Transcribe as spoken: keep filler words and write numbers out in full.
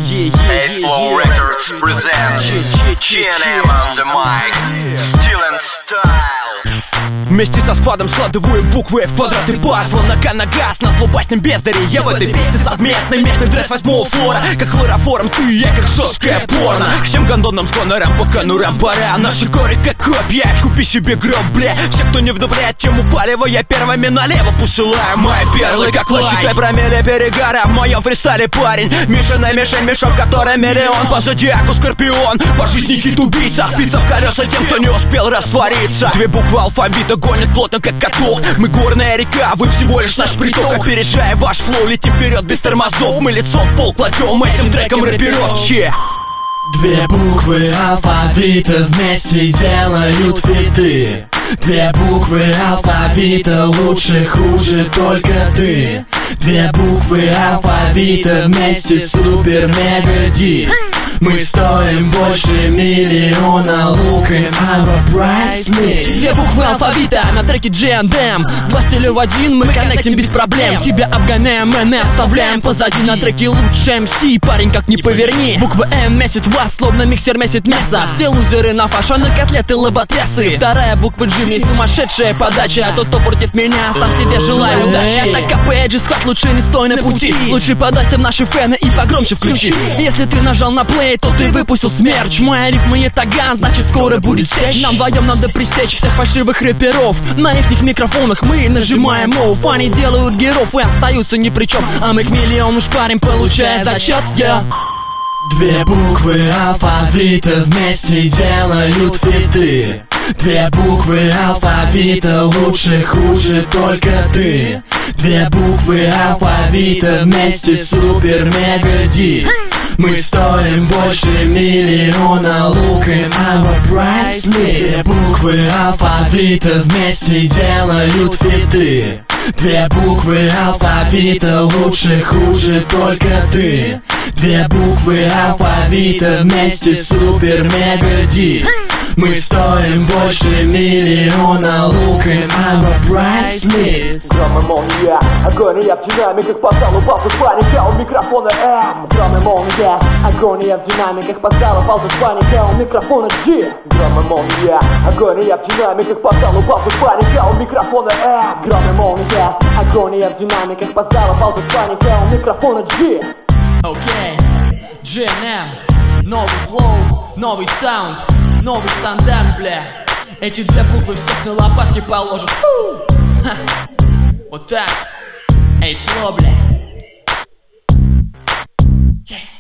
eight Flow Records present G N M on the mic, Still in Style. Вместе со складом складываю буквы в квадрат и пошла нога на газ, на злобастнем бездаре. Я в этой песне совместный местный дресс восьмого флора. Как хлороформ ты, я как жесткая порно. К всем гондонам с гонором, пока ну рам пора. Наши горы как копья, купи себе гроб, бля. Все, кто не вдупляет, чем упалево, я первыми налево посылаю мои перлы, как лай. Считай промели перегара в моем фристайле, парень. Миша на мишень, мешок, который миллион. По зодиаку скорпион, по жизни кит-убийца. Спица в колеса тем, кто не успел раствориться. Две буквы алфавита гонят плотно, как каток. Мы горная река, вы всего лишь наш приток. Опережая ваш флоу, летим вперед без тормозов. Мы лицо в пол кладем этим треком рэперов. Че? Две буквы алфавита вместе делают фиты. Две буквы алфавита, лучше, хуже только ты. Две буквы алфавита вместе супер-мега-диск. Мы стоим больше миллиона, look at our price list. Две буквы алфавита на треке джи энд эм. Два стиля в один, мы коннектим без проблем. Тебя обгоняем, мы не оставляем позади. На треке лучше эм си, парень, как ни поверни. Буква М месит вас, словно миксер месит мясо. Все лузеры на фаш, а на котлеты лоботрясы. Вторая буква G, мне сумасшедшая подача. А тот, кто против меня, сам себе желаю удачи. Это КП, склад, лучше не стой на пути. Лучше подайся в наши фэны и погромче включи. Если ты нажал на плей, то ты выпустил смерч. Моя рифма не таган, значит скоро будет сечь. Нам вдвоем надо пресечь всех фальшивых рэперов. На ихних микрофонах мы нажимаем оф. Они делают героев и остаются ни при чем. А мы к миллиону шпарим, получая зачет, yeah. Две буквы алфавита вместе делают фиты. Две буквы алфавита, лучше, хуже только ты. Две буквы алфавита вместе супер-мега-диск. Мы стоим больше миллиона, look at our price list. Две буквы алфавита вместе делают фиты. Две буквы алфавита, лучше, хуже только ты. Две буквы алфавита вместе супер-мега-диск. Мы стоим больше миллиона, look at our price list. Гром и молния, агония в динамиках, по залу ползет паника, у микрофона М. Гром и молния, агония в динамиках, по залу ползет паника, у микрофона G. Гром и молния, агония в динамиках, по залу ползет паника, у микрофона М. Гром и молния, агония в динамиках, по залу ползет паника, у микрофона G. Окей, джи эн эм, новый флоу, новый саунд, новый стандарт, бля. Эти две буквы всех на лопатки положат. Ха. Вот так, eight Flow, бля. Yeah.